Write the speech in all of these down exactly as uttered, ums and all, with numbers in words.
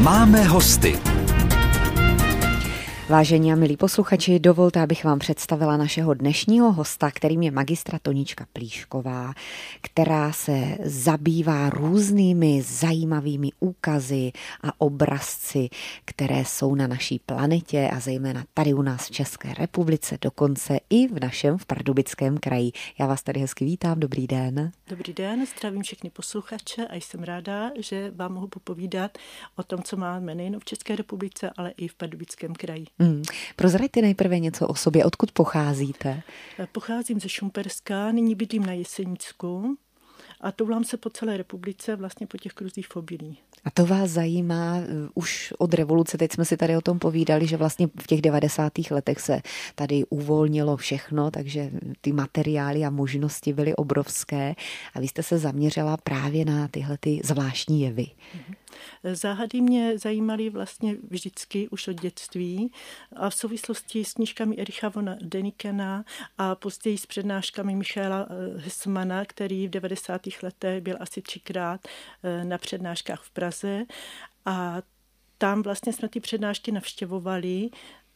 Máme hosty. Vážení a milí posluchači, dovolte, abych vám představila našeho dnešního hosta, kterým je magistra Tonička Plíšková, která se zabývá různými zajímavými úkazy a obrazci, které jsou na naší planetě a zejména tady u nás v České republice, dokonce i v našem v Pardubickém kraji. Já vás tady hezky vítám, dobrý den. Dobrý den, zdravím všechny posluchače a jsem ráda, že vám mohu popovídat o tom, co máme nejen v České republice, ale i v Pardubickém kraji. Hmm. Prozraďte nejprve něco o sobě, odkud pocházíte? Pocházím ze Šumperska, nyní bydlím na Jesenicku a toulám se po celé republice, vlastně po těch kruzích v obilí. A to vás zajímá už od revoluce, teď jsme si tady o tom povídali, že vlastně v těch devadesátých letech se tady uvolnilo všechno, takže ty materiály a možnosti byly obrovské a vy jste se zaměřila právě na tyhle ty zvláštní jevy. Záhady mě zajímaly vlastně vždycky už od dětství a v souvislosti s knížkami Ericha von Dänikena a později s přednáškami Michaela Hessmana, který v devadesátých letech byl asi třikrát na přednáškách v Praze a tam vlastně jsme ty přednášky navštěvovali.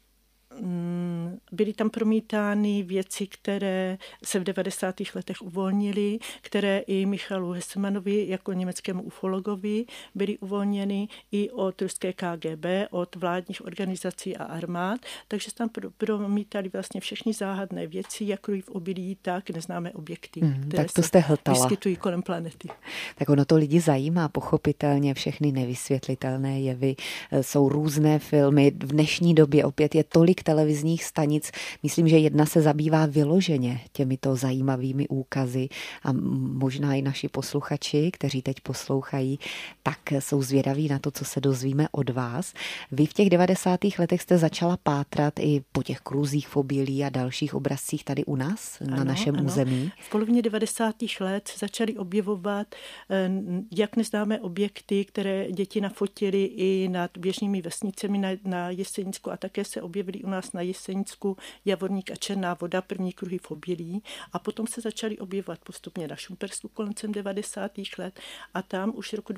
Byly tam promítány věci, které se v devadesátých letech uvolnily, které i Michaelu Hessmanovi jako německému ufologovi byly uvolněny i od ruské K G B, od vládních organizací a armád, takže tam promítali vlastně všechny záhadné věci, jak v obilí, tak neznámé objekty, hmm, které tak to jste se hltala. Vyskytují kolem planety. Tak ono to lidi zajímá, pochopitelně všechny nevysvětlitelné jevy. Jsou různé filmy. V dnešní době opět je tolik televizních stanic. Myslím, že jedna se zabývá vyloženě těmito zajímavými úkazy a možná i naši posluchači, kteří teď poslouchají, tak jsou zvědaví na to, co se dozvíme od vás. Vy v těch devadesátých letech jste začala pátrat i po těch kruzích v obilí a dalších obrazcích tady u nás, na ano, našem ano. území. V polovině devadesátých let se začaly objevovat jak neznámé objekty, které děti nafotily i nad běžnými vesnicemi na, na Jesenicku a také se objevily u nás na Jesenicku Javorník a Černá voda, první kruhy v obilí a potom se začaly objevovat postupně na Šumpersku koncem devadesátých let a tam už roku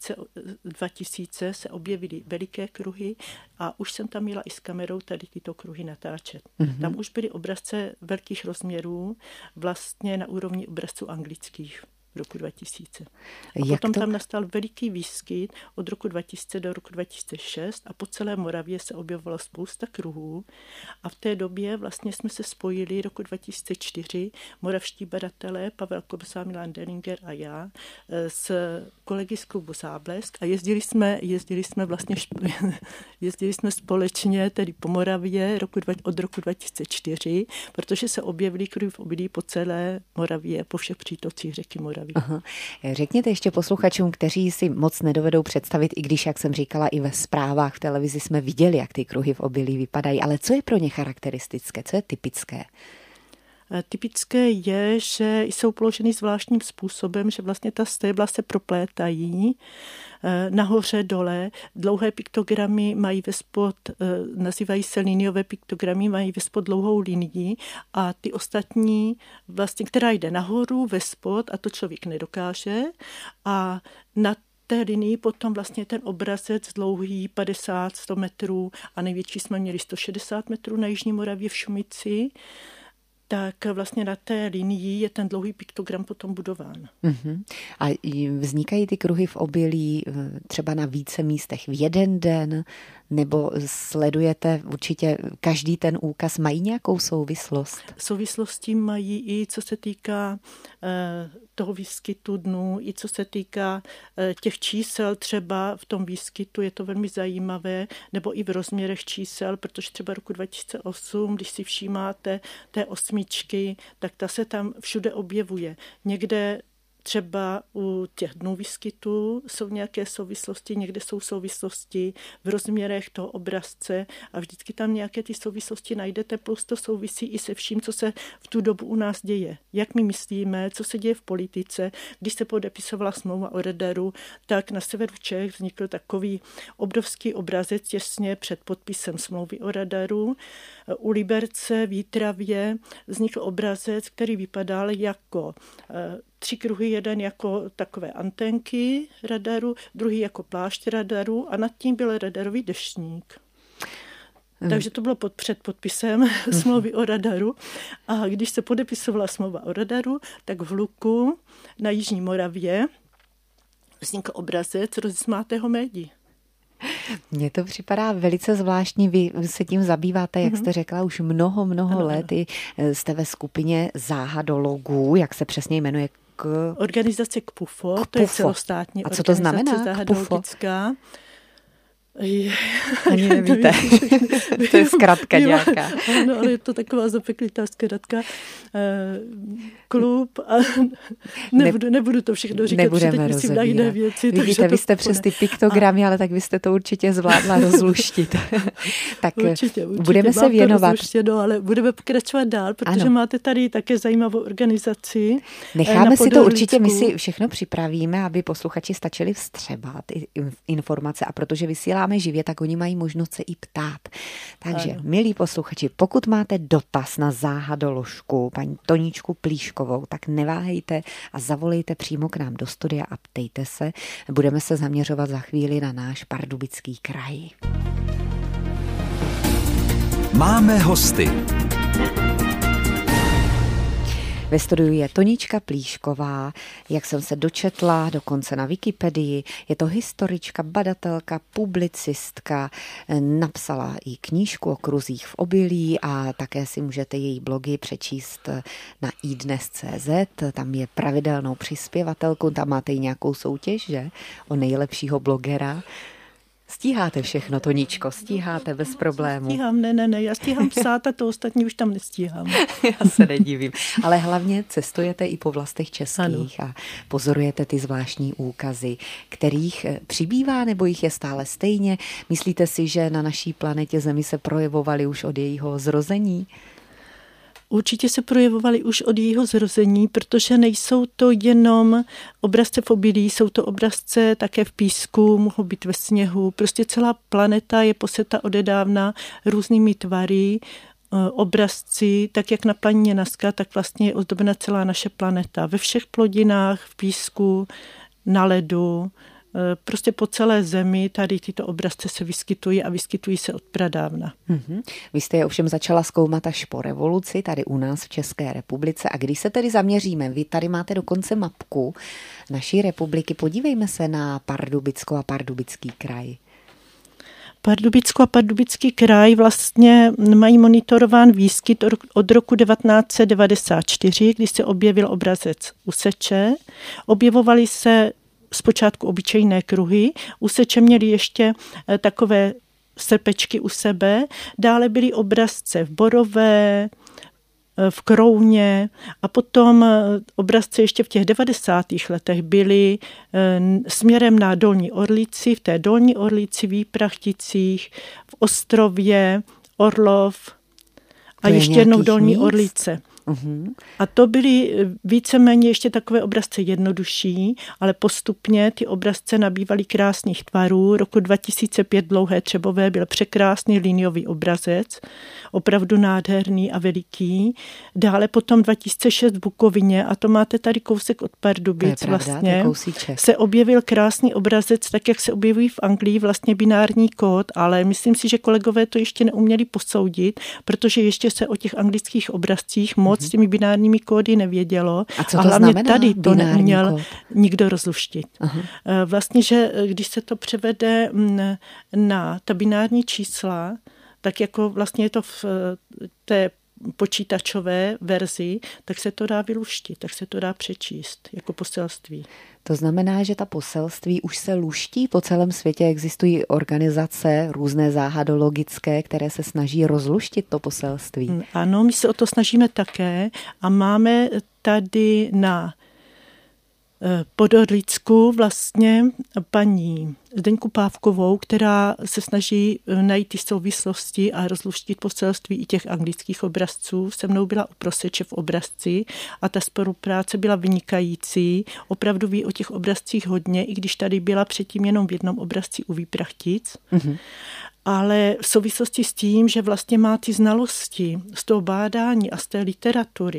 dva tisíce se objevily veliké kruhy a už jsem tam měla i s kamerou tady tyto kruhy natáčet. Mm-hmm. Tam už byly obrazce velkých rozměrů, vlastně na úrovni obrazců anglických. Roku dva tisíce. A Jak potom to? Tam nastal veliký výskyt od roku dva tisíce do roku dva tisíce šest a po celé Moravě se objevovalo spousta kruhů a v té době vlastně jsme se spojili roku dva tisíce čtyři, moravští badatelé Pavel Kobza, Milan Dellinger a já s kolegy z klubu Záblesk a jezdili jsme, jezdili jsme vlastně jezdili jsme společně tedy po Moravě roku, od roku dva tisíce čtyři, protože se objevily kruhy v obilí po celé Moravě, po všech přítocích řeky Moravy. Aha. Řekněte ještě posluchačům, kteří si moc nedovedou představit, i když, jak jsem říkala, i ve zprávách v televizi jsme viděli, jak ty kruhy v obilí vypadají, ale co je pro ně charakteristické, co je typické? Typické je, že jsou položeny zvláštním způsobem, že vlastně ta stébla se proplétají nahoře, dole. Dlouhé piktogramy mají vespod, nazývají se liniové piktogramy, mají vespod dlouhou linii a ty ostatní, vlastně, která jde nahoru, vespod a to člověk nedokáže a na té linii potom vlastně ten obrazec dlouhý padesát až sto metrů a největší jsme měli sto šedesát metrů na Jižní Moravě v Šumici, tak vlastně na té linii je ten dlouhý piktogram potom budován. Uh-huh. A vznikají ty kruhy v obilí třeba na více místech v jeden den, nebo sledujete určitě každý ten úkaz, mají nějakou souvislost? Souvislosti mají i co se týká eh, toho výskytu dnů, i co se týká eh, těch čísel třeba v tom výskytu, je to velmi zajímavé, nebo i v rozměrech čísel, protože třeba roku dva tisíce osm, když si všímáte té osmičky, tak ta se tam všude objevuje. Někde třeba u těch dnů výskytu jsou nějaké souvislosti, někde jsou souvislosti v rozměrech toho obrazce a vždycky tam nějaké ty souvislosti najdete, plus to souvisí i se vším, co se v tu dobu u nás děje. Jak my myslíme, co se děje v politice. Když se podepisovala smlouva o radaru, tak na severu Čech vznikl takový obrovský obrazec těsně před podpisem smlouvy o radaru. U Liberce v Jitravě vznikl obrazec, který vypadal jako tři kruhy, jeden jako takové antenky radaru, druhý jako plášť radaru a nad tím byl radarový deštník. Hmm. Takže to bylo pod, před podpisem hmm. smlouvy o radaru. A když se podepisovala smlouva o radaru, tak v Luku na Jižní Moravě vznikl obrazec rozesmátého médi. Mně to připadá velice zvláštní, vy se tím zabýváte, jak jste řekla, už mnoho, mnoho ano, let. I jste ve skupině záhadologů, jak se přesně jmenuje? K... Organizace K P U F O, K to je celostátní A co to znamená? Záhadologická. Je, Ani nevíte. To je zkratka nějaká. Ano, ale je to taková zapeklitá zkratka. Klub a nebudu, nebudu to všechno říkat, protože teď myslím na jiné věci. Vidíte, vy jste přes ty piktogramy, a... ale tak vy jste to určitě zvládla rozluštit. Tak určitě, určitě. Budeme se věnovat. No, ale budeme pokračovat dál, protože ano. máte tady také zajímavou organizaci. Necháme si to určitě, my si všechno připravíme, aby posluchači stačili vstřebat informace a protože vysíláme živě, tak oni mají možnost se i ptát. Takže, ano. milí posluchači, pokud máte dotaz na záhadoložku, paní Toníčku Plíškovou, tak neváhejte a zavolejte přímo k nám do studia a ptejte se. Budeme se zaměřovat za chvíli na náš Pardubický kraj. Máme hosty. Ve studiu je Tonička Plíšková, jak jsem se dočetla, dokonce na Wikipedii. Je to historička, badatelka, publicistka, napsala i knížku o kruzích v obilí a také si můžete její blogy přečíst na i dnes tečka cé zet. Tam je pravidelnou přispěvatelkou, tam máte i nějakou soutěž, že? O nejlepšího blogera. Stíháte všechno, Toničko, stíháte bez problémů. Stíhám, ne, ne, ne, já stíhám psát a to ostatní už tam nestíhám. Já se nedivím, ale hlavně cestujete i po vlastech českých ano. a pozorujete ty zvláštní úkazy, kterých přibývá nebo jich je stále stejně. Myslíte si, že na naší planetě Zemi se projevovaly už od jejího zrození? Určitě se projevovaly už od jejího zrození, protože nejsou to jenom obrazce v obilí, jsou to obrazce také v písku, mohou být ve sněhu. Prostě celá planeta je poseta odedávna různými tvary, obrazci, tak jak na planině Nazca, tak vlastně je ozdobena celá naše planeta. Ve všech plodinách, v písku, na ledu, prostě po celé Zemi tady tyto obrazce se vyskytují a vyskytují se od pradávna. Mm-hmm. Vy jste je ovšem začala zkoumat až po revoluci tady u nás v České republice. A když se tedy zaměříme, vy tady máte dokonce mapku naší republiky, podívejme se na Pardubicko a Pardubický kraj. Pardubicko a Pardubický kraj vlastně mají monitorován výskyt od roku devatenáct set devadesát čtyři, kdy se objevil obrazec Useče. Objevovaly se zpočátku obyčejné kruhy, Useče měli ještě takové srpečky u sebe, dále byly obrazce v Borové, v Krouně a potom obrazce ještě v těch devadesátých letech byly směrem na Dolní Orlici, v té Dolní Orlici, Výprachticích, v Ostrově, Orlov a ještě jednou Dolní míst? Orlice. Uhum. A to byly víceméně ještě takové obrazce jednodušší, ale postupně ty obrazce nabývaly krásných tvarů. Roku dva tisíce pět Dlouhé Třebové byl překrásný liniový obrazec, opravdu nádherný a veliký. Dále potom dva tisíce šest v Bukovině, a to máte tady kousek od Pardubic vlastně, se objevil krásný obrazec, tak jak se objevují v Anglii, vlastně binární kód, ale myslím si, že kolegové to ještě neuměli posoudit, protože ještě se o těch anglických obrazcích moc s těmi binárními kódy nevědělo. A, co to a hlavně znamená, tady to neuměl kód? Nikdo rozluštit. Aha. Vlastně, že když se to převede na ta binární čísla, tak jako vlastně je to v té počítačové verzi, tak se to dá vyluštit, tak se to dá přečíst jako poselství. To znamená, že ta poselství už se luští po celém světě. Existují organizace různé záhadologické, které se snaží rozluštit to poselství. Ano, my se o to snažíme také a máme tady na Podorlicku vlastně paní Zdeňku Pávkovou, která se snaží najít ty souvislosti a rozluštit poselství i těch anglických obrazců. Se mnou byla u Proseče v obrazci a ta spolupráce byla vynikající. Opravdu ví o těch obrazcích hodně, i když tady byla předtím jenom v jednom obrazci u Výprachtic. Mm-hmm. Ale v souvislosti s tím, že vlastně má ty znalosti z toho bádání a z té literatury,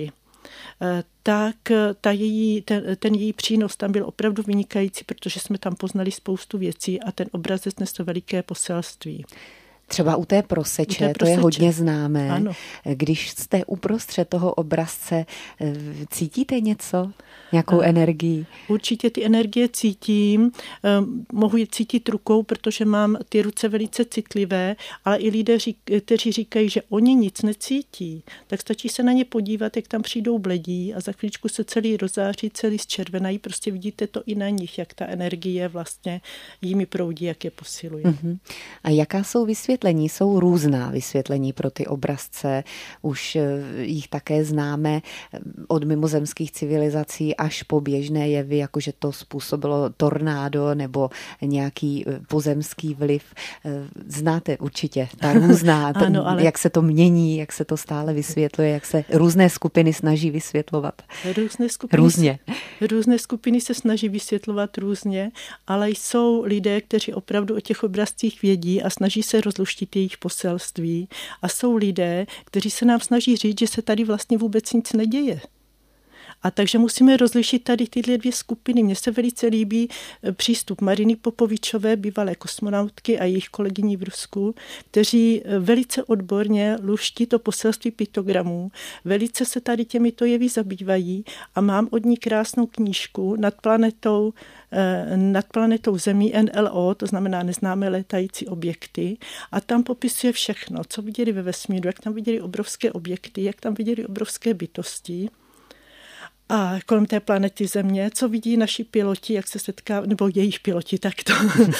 tak ta její, ten, ten její přínos tam byl opravdu vynikající, protože jsme tam poznali spoustu věcí a ten obrazec nesl veliké poselství. Třeba u té proseče, u té proseče. To je hodně známé. Ano. Když jste uprostřed toho obrazce, cítíte něco? Nějakou energii? Určitě ty energie cítím. Mohu je cítit rukou, protože mám ty ruce velice citlivé, ale i lidé, kteří říkají, že oni nic necítí, tak stačí se na ně podívat, jak tam přijdou bledí a za chvíličku se celý rozáří, celý zčervenají. Prostě vidíte to i na nich, jak ta energie vlastně jimi proudí, jak je posiluje. Uh-huh. A jaká jsou vysvětlení? Jsou různá vysvětlení pro ty obrazce. Už jich také známe od mimozemských civilizací až po běžné jevy, jakože to způsobilo tornádo nebo nějaký pozemský vliv. Znáte určitě ta různá, ten, ano, ale... jak se to mění, jak se to stále vysvětluje, jak se různé skupiny snaží vysvětlovat. Různé skupiny, různě. Různé skupiny se snaží vysvětlovat různě, ale jsou lidé, kteří opravdu o těch obrazcích vědí a snaží se rozluštit jejich poselství. A jsou lidé, kteří se nám snaží říct, že se tady vlastně vůbec nic neděje. A takže musíme rozlišit tady tyhle dvě skupiny. Mně se velice líbí přístup Mariny Popovičové, bývalé kosmonautky a jejich kolegyní v Rusku, kteří velice odborně luští to poselství piktogramů, velice se tady těmito jevy zabývají a mám od ní krásnou knížku nad planetou, nad planetou Zemí N L O, to znamená neznámé létající objekty, a tam popisuje všechno, co viděli ve vesmíru, jak tam viděli obrovské objekty, jak tam viděli obrovské bytosti. A kolem té planety Země, co vidí naši piloti, jak se setkávají, nebo jejich piloti takto.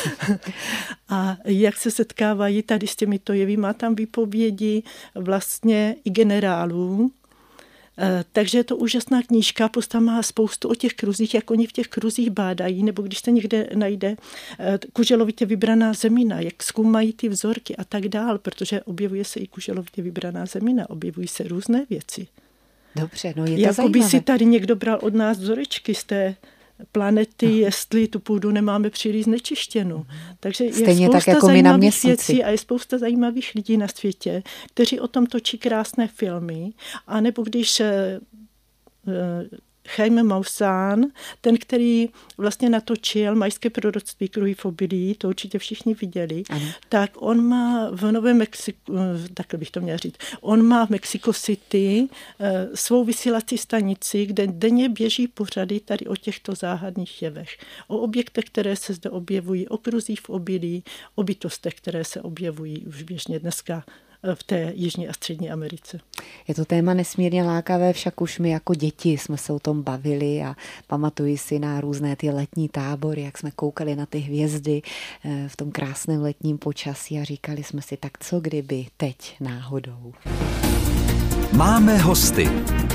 A jak se setkávají tady s těmito jevy. Má tam výpovědi vlastně i generálů. Takže je to úžasná knížka, plus tam má spoustu o těch kruzích, jak oni v těch kruzích bádají, nebo když se někde najde kuželovitě vybraná zemina, jak zkoumají ty vzorky a tak dál, protože objevuje se i kuželovitě vybraná zemina, objevují se různé věci. Dobře, no je to jako zajímavé. By si tady někdo bral od nás vzorečky z té planety, no. Jestli tu půdu nemáme příliš znečištěnou. Takže je stejně spousta tak jako my na měsíci. Věcí a je spousta zajímavých lidí na světě, kteří o tom točí krásné filmy, anebo když Jaime Maussan, ten, který vlastně natočil Majské proroctví Kruhy v obilí, to určitě všichni viděli, ano. Tak on má v Novém Mexiku, takhle bych to měla říct, on má v Mexico City svou vysílací stanici, kde denně běží pořady tady o těchto záhadných jevech. O objektech, které se zde objevují, o kruzích v obilí, o bytostech, které se objevují už běžně dneska v té Jižní a Střední Americe. Je to téma nesmírně lákavé, však už my jako děti jsme se o tom bavili a pamatuji si na různé ty letní tábory, jak jsme koukali na ty hvězdy v tom krásném letním počasí a říkali jsme si, tak co kdyby teď náhodou. Máme hosty.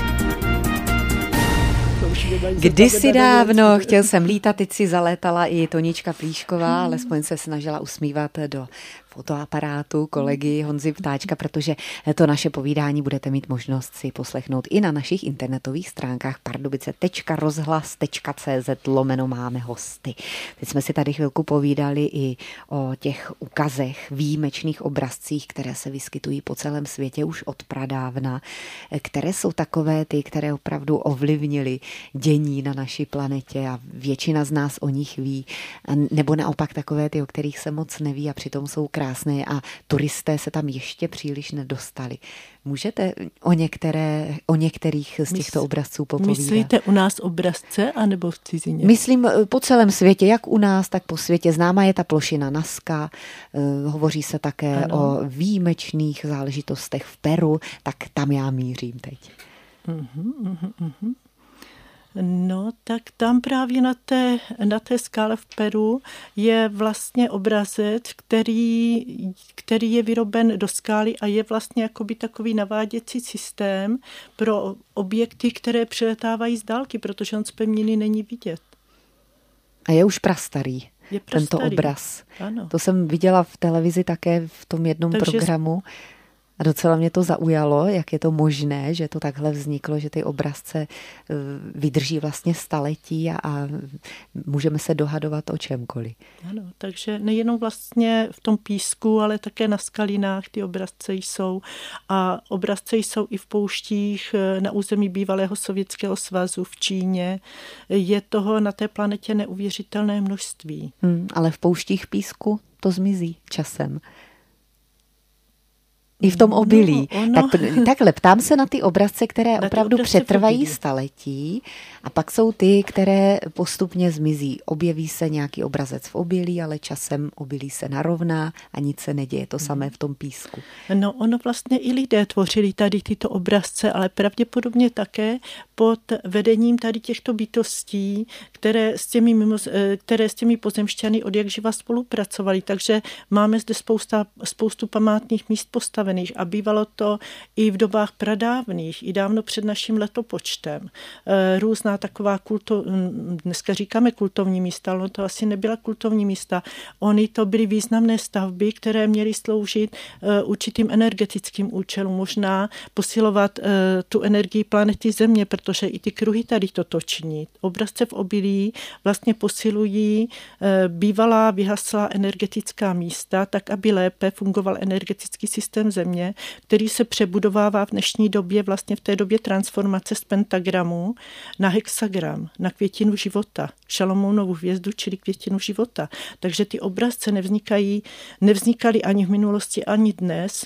Kdysi dávno chtěl jsem lítat, teď si zalétala i Tonička Plíšková, alespoň se snažila usmívat do fotoaparátu kolegy Honzy Ptáčka, protože to naše povídání budete mít možnost si poslechnout i na našich internetových stránkách pardubice tečka rozhlas tečka cé zet lomeno máme hosty. Teď jsme si tady chvilku povídali i o těch ukazech, výjimečných obrazcích, které se vyskytují po celém světě už od pradávna, které jsou takové ty, které opravdu ovlivnily dění na naší planetě a většina z nás o nich ví, nebo naopak takové ty, o kterých se moc neví a přitom jsou krásné a turisté se tam ještě příliš nedostali. Můžete o, některé, o některých z těchto obrazců popovídat? Myslíte u nás obrazce anebo v cizině? Myslím po celém světě, jak u nás, tak po světě. Známá je ta plošina Nazca, hovoří se také ano. o výjimečných záležitostech v Peru, tak tam já mířím teď. Uhum, uhum, uhum. No, tak tam právě na té, na té skále v Peru je vlastně obrazec, který, který je vyroben do skály a je vlastně jakoby takový naváděcí systém pro objekty, které přiletávají z dálky, protože on z pevniny není vidět. A je už prastarý, je prastarý. Tento obraz. Ano. To jsem viděla v televizi také v tom jednom Takže programu. A docela mě to zaujalo, jak je to možné, že to takhle vzniklo, že ty obrazce vydrží vlastně staletí a, a můžeme se dohadovat o čemkoliv. Ano, takže nejenom vlastně v tom písku, ale také na skalinách ty obrazce jsou. A obrazce jsou i v pouštích na území bývalého Sovětského svazu v Číně. Je toho na té planetě neuvěřitelné množství. Hmm, ale v pouštích písku to zmizí časem. I v tom obilí. No, ono... tak, takhle, ptám se na ty obrazce, které na opravdu přetrvají staletí a pak jsou ty, které postupně zmizí. Objeví se nějaký obrazec v obilí, ale časem obilí se narovná a nic se neděje. To samé v tom písku. No ono vlastně i lidé tvořili tady tyto obrazce, ale pravděpodobně také pod vedením tady těchto bytostí, které s těmi, mimo, které s těmi pozemšťany od jak živa spolupracovali. Takže máme zde spousta, spoustu památných míst postavených a bývalo to i v dobách pradávných, i dávno před naším letopočtem. Různá taková kulto, dneska říkáme kultovní místa, ale to asi nebyla kultovní místa. Ony to byly významné stavby, které měly sloužit určitým energetickým účelům, možná posilovat tu energii planety Země, protože i ty kruhy tady to toční. Obrazce v obilí vlastně posilují bývalá vyhaslá energetická místa, tak aby lépe fungoval energetický systém Země, který se přebudovává v dnešní době, vlastně v té době transformace z pentagramu na hexagram, na květinu života, Šalomounovu hvězdu, čili květinu života. Takže ty obrazce nevznikají, nevznikaly ani v minulosti, ani dnes,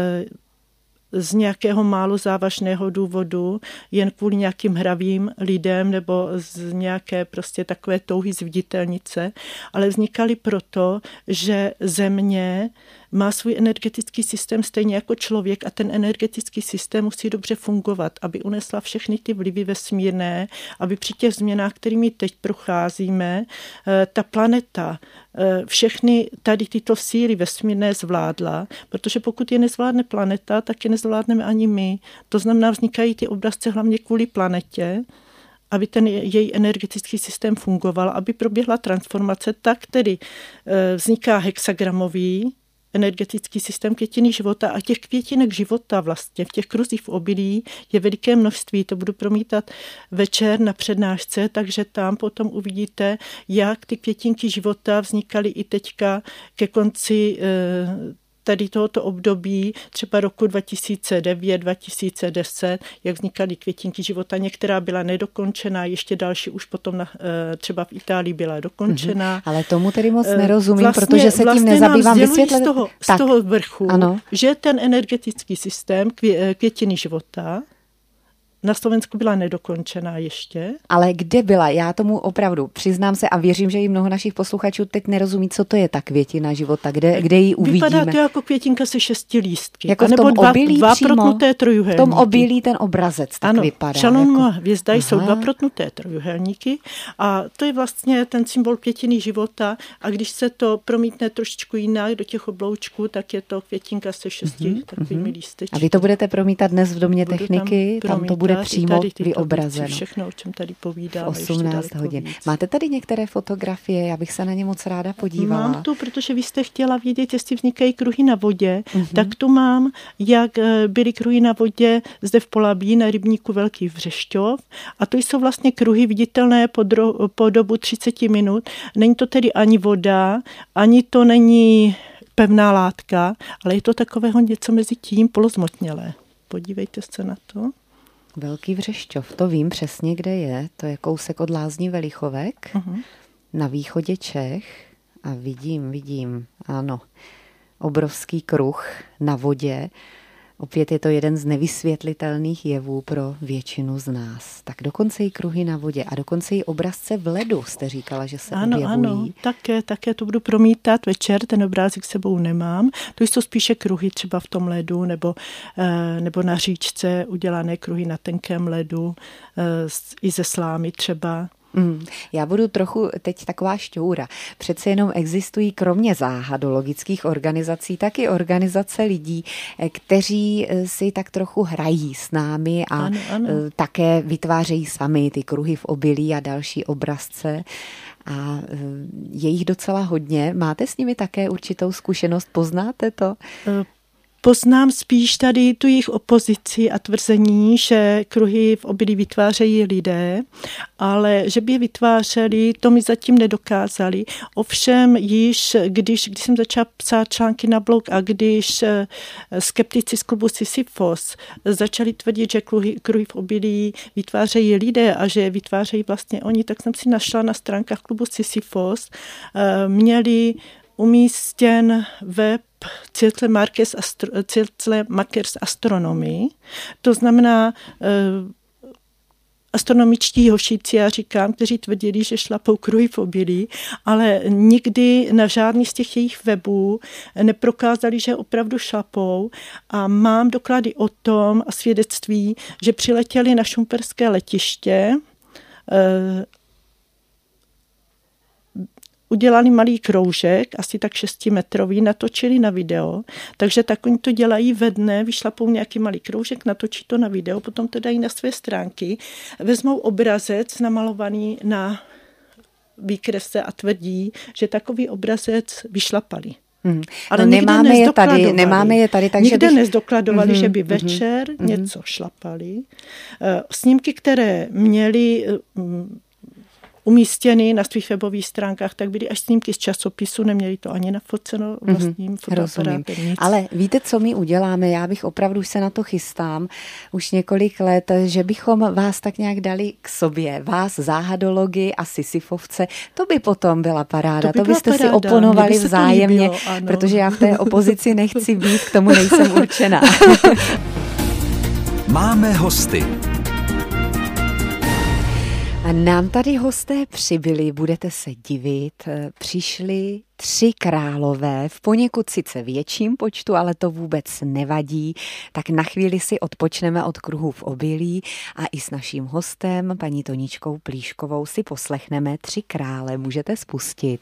z nějakého málo závažného důvodu, jen kvůli nějakým hravým lidem nebo z nějaké prostě takové touhy zviditelnice, ale vznikaly proto, že Země má svůj energetický systém stejně jako člověk a ten energetický systém musí dobře fungovat, aby unesla všechny ty vlivy vesmírné, aby při těch změnách, kterými teď procházíme, ta planeta všechny tady tyto síly vesmírné zvládla, protože pokud je nezvládne planeta, tak je nezvládneme ani my. To znamená, vznikají ty obrazce hlavně kvůli planetě, aby ten její energetický systém fungoval, aby proběhla transformace, tak tedy vzniká hexagramový energetický systém květiny života a těch květinek života vlastně v těch kruzích v obilí je veliké množství. To budu promítat večer na přednášce, takže tam potom uvidíte, jak ty květinky života vznikaly i teďka ke konci tady tohoto období, třeba roku dva tisíce devět, dva tisíce deset, jak vznikaly květinky života. Některá byla nedokončená, ještě další už potom na, třeba v Itálii byla dokončená. Mm-hmm. Ale tomu tedy moc nerozumím, vlastně, protože se vlastně tím nezabývám vysvětlet. Z toho, z toho vrchu, ano. Že ten energetický systém kvě, květiny života na Slovensku byla nedokončená ještě. Ale kde byla? Já tomu opravdu přiznám se a věřím, že i mnoho našich posluchačů teď nerozumí, co to je ta květina života, kde, kde ji uvidíme. Vypadá to jako květinka se šesti lístky. Jako v tom dva, obilí dva přímo, protnuté trojuhelníky. V tom obilí ten obrazec tak ano, vypadá. Šalomova jako... hvězda jsou dva protnuté trojuhelníky a to je vlastně ten symbol květiny života a když se to promítne trošičku jinak do těch obloučků, tak je to květinka se šesti mm-hmm, takovými lístečky. A vy to budete promítat dnes v Domě Budu techniky, tam, tam to bude přímo vyobrazeno. Všechno, o čem tady povídáme. osmnáct hodin. Víc. Máte tady některé fotografie? Já bych se na ně moc ráda podívala. Mám tu, protože vy jste chtěla vědět, jestli vznikají kruhy na vodě. Mm-hmm. Tak tu mám, jak byly kruhy na vodě zde v Polabí na rybníku Velký Vřešťov. A to jsou vlastně kruhy viditelné po, dro, po dobu třicet minut. Není to tedy ani voda, ani to není pevná látka, ale je to takového něco mezi tím polozmotnělé. Podívejte se na to. Velký Vřešťov, to vím přesně, kde je. To je kousek od Lázní Velichovek, uh-huh. na východě Čech. A vidím, vidím, ano, obrovský kruh na vodě. Opět je to jeden z nevysvětlitelných jevů pro většinu z nás. Tak dokonce i kruhy na vodě a dokonce i obrazce v ledu, jste říkala, že se ano, objevují. Ano, také, také to budu promítat večer, ten obrázek sebou nemám. To jsou spíše kruhy třeba v tom ledu nebo, nebo na říčce udělané kruhy na tenkém ledu, i ze slámy třeba. Mm, já budu trochu teď taková šťoura. Přece jenom existují kromě záhadologických organizací taky organizace lidí, kteří si tak trochu hrají s námi a ano, ano. také vytvářejí sami ty kruhy v obilí a další obrazce. A je jich docela hodně. Máte s nimi také určitou zkušenost? Poznáte to? poznám spíš tady tu jejich opozici a tvrzení, že kruhy v obilí vytvářejí lidé, ale že by je vytvářeli, to mi zatím nedokázali. Ovšem již, když, když jsem začala psát články na blog a když skeptici z klubu Sisyfos začali tvrdit, že kruhy, kruhy v obilí vytvářejí lidé a že je vytvářejí vlastně oni, tak jsem si našla na stránkách klubu Sisyfos, měli umístěn web Ciltle Markers, Astro, Ciltle Markers Astronomii. To znamená eh, astronomičtí hošíci, já říkám, kteří tvrdili, že šlapou kruhy v obilí, ale nikdy na žádný z těch jejich webů neprokázali, že opravdu šlapou. A mám doklady o tom a svědectví, že přiletěli na šumperské letiště, eh, udělali malý kroužek, asi tak šestimetrový, natočili na video, takže tak oni to dělají ve dne, vyšlapou nějaký malý kroužek, natočí to na video, potom to dají na své stránky, vezmou obrazec namalovaný na výkrese a tvrdí, že takový obrazec vyšlapali. Hmm. Ale no nemáme je tady, nemáme je tady, takže nikde bych... nezdokladovali, mm-hmm, že by večer mm-hmm. něco šlapali. Snímky, které měli umístěny na svých webových stránkách, tak byly až snímky z časopisu, neměli to ani nafoceno vlastním mm-hmm, fotoaparátem. Ale víte, co my uděláme? Já bych opravdu už se na to chystám už několik let, že bychom vás tak nějak dali k sobě. Vás, záhadology a sisyfovce. To by potom byla paráda. To, by to byste paráda. Si oponovali vzájemně, líbilo, protože já v té opozici nechci být, k tomu nejsem určená. Máme hosty. A nám tady hosté přibyli, budete se divit, přišli tři králové v poněkud sice větším počtu, ale to vůbec nevadí. Tak na chvíli si odpočneme od kruhu v obilí a i s naším hostem, paní Toničkou Plíškovou, si poslechneme Tři krále. Můžete spustit.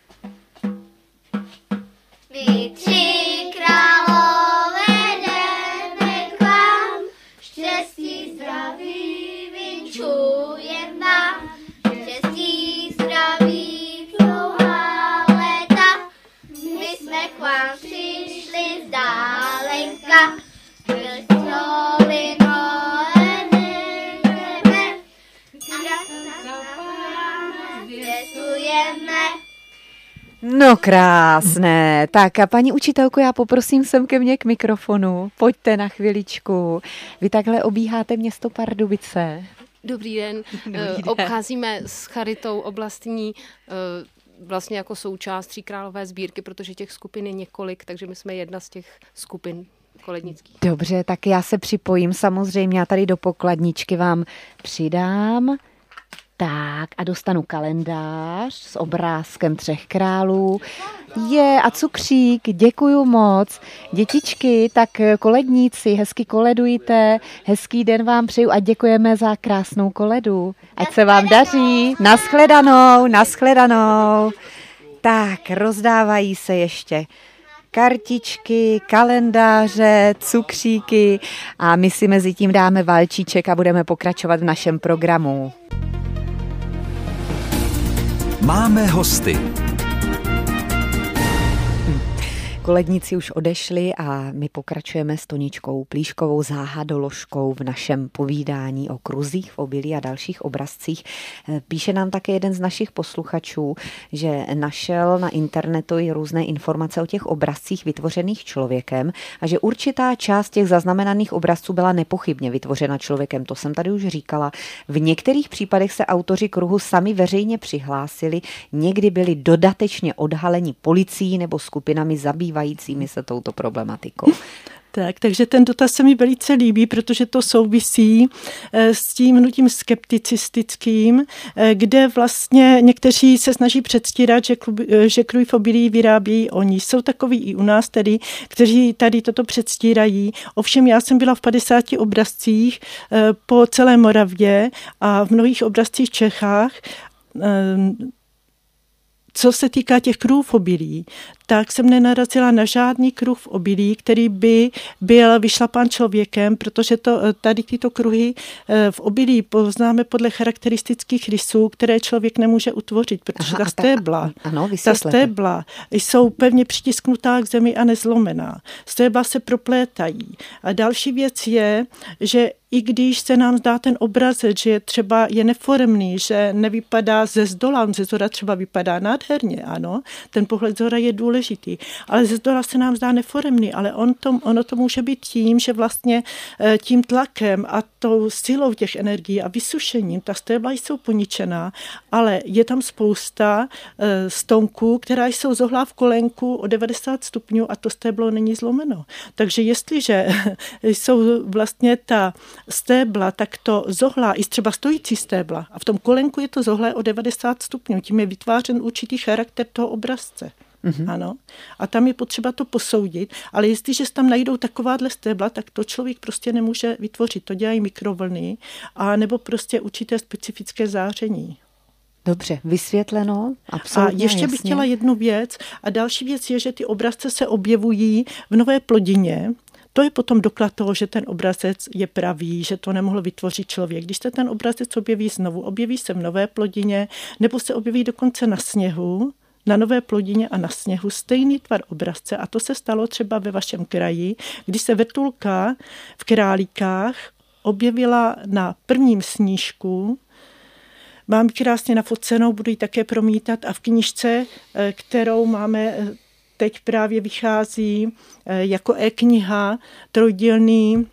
Vy tři králové jdeme k vám, štěstí zdraví vinčujem vám, štěstí zdraví dlouhá léta. My jsme k vám přišli zdálenka, No krásné. Tak a paní učitelko, já poprosím sem ke mně k mikrofonu. Pojďte na chviličku. Vy takhle obíháte město Pardubice. Dobrý den. Dobrý den. Obcházíme s charitou oblastní vlastně jako součást Tříkrálové sbírky, protože těch skupin je několik, takže my jsme jedna z těch skupin kolednických. Dobře, tak já se připojím samozřejmě. Já tady do pokladničky vám přidám. Tak a dostanu kalendář s obrázkem třech králů. Je a cukřík, děkuju moc. Dětičky, tak koledníci, hezky koledujte, hezký den vám přeju a děkujeme za krásnou koledu. Ať se vám daří. Naschledanou, naschledanou. Tak, rozdávají se ještě kartičky, kalendáře, cukříky a my si mezi tím dáme valčíček a budeme pokračovat v našem programu. Máme hosty. Koledníci už odešli a my pokračujeme s Toničkou Plíškovou, záhadoložkou v našem povídání o kruzích v obilí a dalších obrazcích. Píše nám také jeden z našich posluchačů, že našel na internetu i různé informace o těch obrazcích vytvořených člověkem a že určitá část těch zaznamenaných obrazců byla nepochybně vytvořena člověkem. To jsem tady už říkala. V některých případech se autoři kruhu sami veřejně přihlásili, někdy byli dodatečně odhaleni policií nebo skupinami zabývajícími se touto problematikou. Tak, takže ten dotaz se mi velice líbí, protože to souvisí s tím hnutím skepticistickým, kde vlastně někteří se snaží předstírat, že, klub, že kruhy v obilí vyrábí oni. Jsou takoví i u nás tedy, kteří tady toto předstírají. Ovšem já jsem byla v padesáti obrazcích po celé Moravě a v mnohých obrazcích v Čechách. Co se týká těch kruhů v obilí, tak jsem nenarazila na žádný kruh v obilí, který by byl vyšlapán člověkem, protože to, tady tyto kruhy v obilí poznáme podle charakteristických rysů, které člověk nemůže utvořit, protože Aha, ta stébla, ta, ano, ta stébla jsou pevně přitisknutá k zemi a nezlomená. Stébla se proplétají. A další věc je, že i když se nám zdá ten obrazec, že třeba je neforemný, že nevypadá ze zdola, ze zhora třeba vypadá nádherně, ano, ten pohled zhora je důležitý, ale ze zdola se nám zdá neforemný, ale on to, ono to může být tím, že vlastně tím tlakem a tou silou těch energií a vysušením, ta stébla jsou poničená, ale je tam spousta stonků, která jsou zohlá v kolenku o devadesát stupňů a to stéblo není zlomeno. Takže jestliže jsou vlastně ta stébla, tak to zohlá, i třeba stojící stébla. A v tom kolenku je to zohlé o devadesát stupňů. Tím je vytvářen určitý charakter toho obrazce. Mm-hmm. Ano. A tam je potřeba to posoudit. Ale jestliže se tam najdou takováhle stébla, tak to člověk prostě nemůže vytvořit. To dělají mikrovlny a nebo prostě určité specifické záření. Dobře, vysvětleno, absolutně. A ještě bych jasně. chtěla jednu věc. A další věc je, že ty obrazce se objevují v nové plodině. To je potom doklad toho, že ten obrazec je pravý, že to nemohl vytvořit člověk. Když se ten obrazec objeví znovu, objeví se v nové plodině, nebo se objeví dokonce na sněhu, na nové plodině a na sněhu stejný tvar obrazce. A to se stalo třeba ve vašem kraji, když se vrtulka v Králíkách objevila na prvním snížku. Mám krásně nafocenou, budu ji také promítat a v knížce, kterou máme teď právě vychází jako e-kniha, trojdílný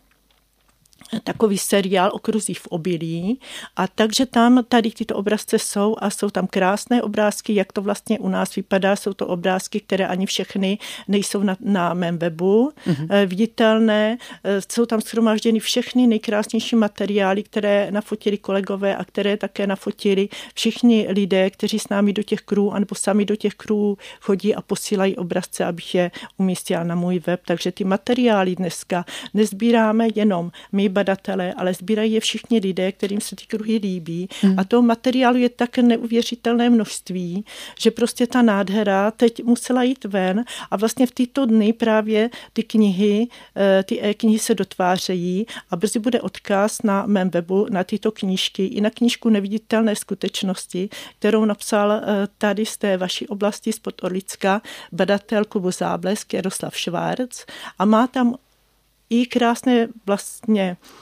takový seriál o kruzích v obilí. A takže tam tady tyto obrazce jsou a jsou tam krásné obrázky, jak to vlastně u nás vypadá. Jsou to obrázky, které ani všechny nejsou na, na mém webu mm-hmm. viditelné. Jsou tam shromážděny všechny nejkrásnější materiály, které nafotili kolegové a které také nafotili všichni lidé, kteří s námi do těch krů anebo sami do těch krů chodí a posílají obrazce, abych je umístila na můj web. Takže ty materiály dneska nezbíráme jenom my badatelé, ale sbírají je všichni lidé, kterým se ty kruhy líbí. Hmm. A toho materiálu je tak neuvěřitelné množství, že prostě ta nádhera teď musela jít ven a vlastně v tyto dny právě ty knihy, ty e-knihy se dotvářejí a brzy bude odkaz na mém webu na tyto knížky i na knížku Neviditelné skutečnosti, kterou napsal tady z té vaší oblasti z Podorlicka badatel klubu Záblesk Jaroslav Švárc a má tam i krásné vlastně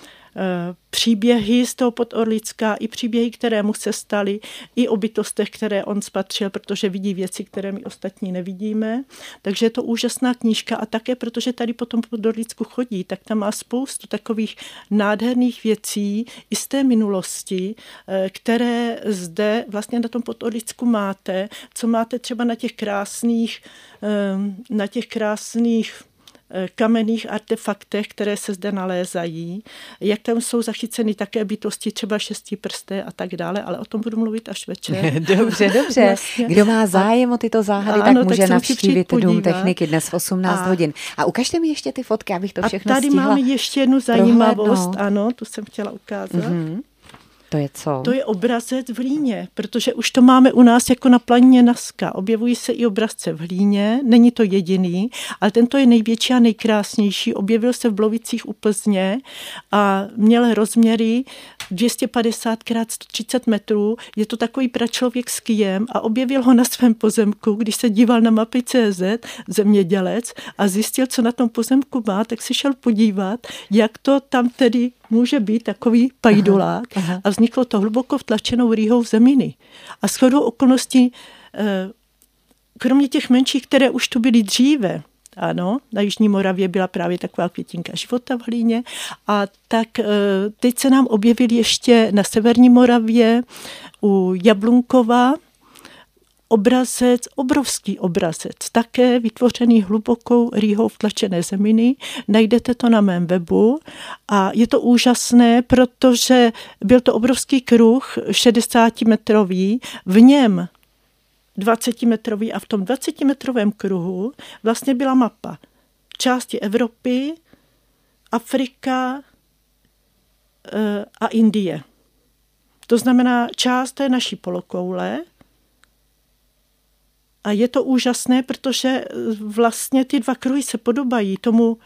e, příběhy z toho Podorlicka, i příběhy, které mu se staly, i o bytostech, které on spatřil, protože vidí věci, které my ostatní nevidíme. Takže je to úžasná knížka a také, protože tady po tom Podorlicku chodí, tak tam má spoustu takových nádherných věcí i z té minulosti, e, které zde vlastně na tom Podorlicku máte, co máte třeba na těch krásných, e, na těch krásných kamenných artefaktech, které se zde nalézají, jak tam jsou zachyceny také bytosti, třeba šestiprsté a tak dále, ale o tom budu mluvit až večer. Dobře, dobře. Vlastně. Kdo má zájem o tyto záhady, ano, tak může tak navštívit Dům techniky dnes v osmnáct a... hodin. A ukažte mi ještě ty fotky, abych to všechno a tady stihla máme ještě jednu zajímavost, prohlédnout. Ano, tu jsem chtěla ukázat. Mm-hmm. To je co? To je obrazec v hlíně, protože už to máme u nás jako na planině Naska. Objevují se i obrazce v hlíně, není to jediný, ale tento je největší a nejkrásnější. Objevil se v Blovicích u Plzně a měl rozměry dvě stě padesát krát sto třicet metrů. Je to takový pračlověk s kyjem a objevil ho na svém pozemku, když se díval na mapy tečka cé zet, zemědělec, a zjistil, co na tom pozemku má, tak se šel podívat, jak to tam tedy může být takový pajdolák. Aha, aha. A vzniklo to hluboko vtlačenou rýhou zeminy. A shodou okolností, kromě těch menších, které už tu byly dříve, ano, na Jižní Moravě byla právě taková květinka života v hlíně, a tak teď se nám objevil ještě na Severní Moravě u Jablunkova obrazec, obrovský obrazec, také vytvořený hlubokou rýhou vtlačené zeminy. Najdete to na mém webu a je to úžasné, protože byl to obrovský kruh šedesátimetrový, v něm dvacetimetrový a v tom dvacetimetrovém kruhu vlastně byla mapa části Evropy, Afrika a Indie. To znamená část té naší polokoule A je to úžasné, protože vlastně ty dva kruhy se podobají tomu,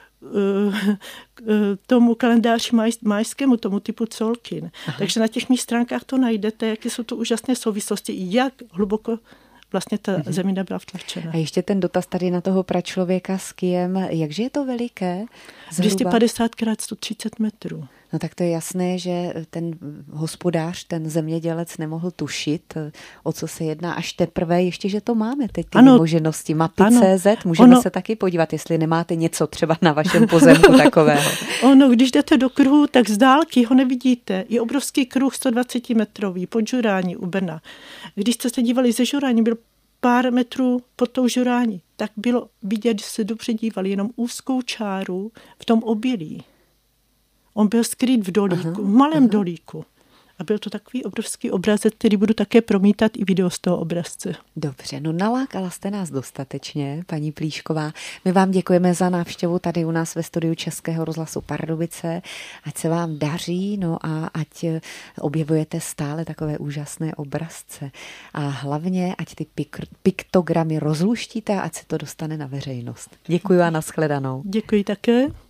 tomu kalendáři maj, majskému, tomu typu Colkin. Aha. Takže na těch mých stránkách to najdete, jaké jsou to úžasné souvislosti, jak hluboko vlastně ta mhm. zemina byla vtlačena. A ještě ten dotaz tady na toho pračlověka s kijem, jakže je to veliké? Zhruba? dvě stě padesát krát sto třicet metrů. No tak to je jasné, že ten hospodář, ten zemědělec nemohl tušit, o co se jedná, až teprve ještě, že to máme teď ty možnosti. Mapy tečka cé zet, můžeme ono, se taky podívat, jestli nemáte něco třeba na vašem pozemku takového. Ono, když jdete do kruhu, tak z dálky ho nevidíte. Je obrovský kruh sto dvacet metrový pod Žurání u Brna. Když jste se dívali ze Žurání, byl pár metrů pod tou Žurání, tak bylo vidět, že se dobře dívali jenom úzkou čáru v tom obilí. On byl skrýt v dolíku, aha, v malém aha. dolíku. A byl to takový obrovský obrazec, který budu také promítat i video z toho obrazce. Dobře, no nalákala jste nás dostatečně, paní Plíšková. My vám děkujeme za návštěvu tady u nás ve studiu Českého rozhlasu Pardubice. Ať se vám daří, no a ať objevujete stále takové úžasné obrazce. A hlavně, ať ty pik- piktogramy rozluštíte a ať se to dostane na veřejnost. Děkuji a nashledanou. Děkuji také.